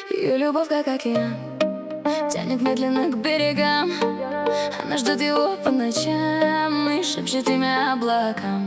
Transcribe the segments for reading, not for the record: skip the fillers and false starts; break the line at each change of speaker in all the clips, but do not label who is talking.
Ее любовь как океан тянет медленно к берегам. Она ждет его по ночам и шепчет имя облакам.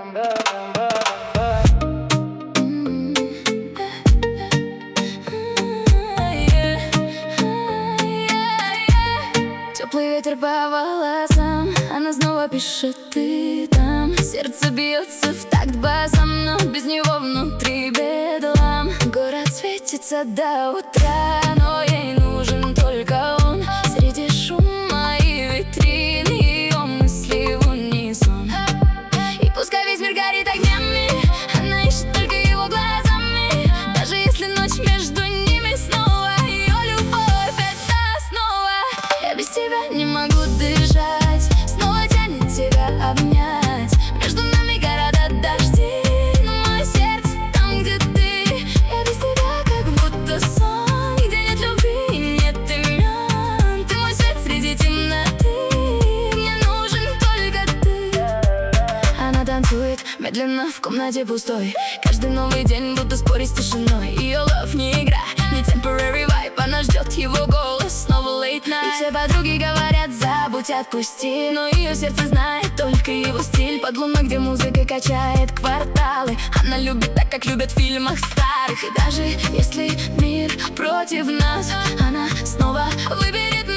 Теплый ветер по волосам, она снова пишет, ты там. Сердце бьется в такт басом, но без него внутри бедлам. Город светится до утра, но ей нужен только он. Среди шума и витрин ее мысли в унисон. И пускай весь мир горит огнями, она ищет только его глазами. Даже если ночь между ними снова ее любовь — это основа. Я без тебя не могу дышать, снова тянет тебя обнять. Между нами города дожди, но мое сердце там, где ты. Я без тебя как будто сон, где нет любви и нет имен. Ты мой свет среди темноты, мне нужен только ты. Она танцует медленно в комнате пустой. Каждый новый день будто спорить с тишиной. Ее love не игра, не temporary vibe. Она ждет его голос, снова late night. И все подруги говорят, забудь, отпусти, но ее сердце знает только его стиль. Подлунно, где музыка качает кварталы. Она любит так, как любят в фильмах старых. И даже если мир против нас, она снова выберет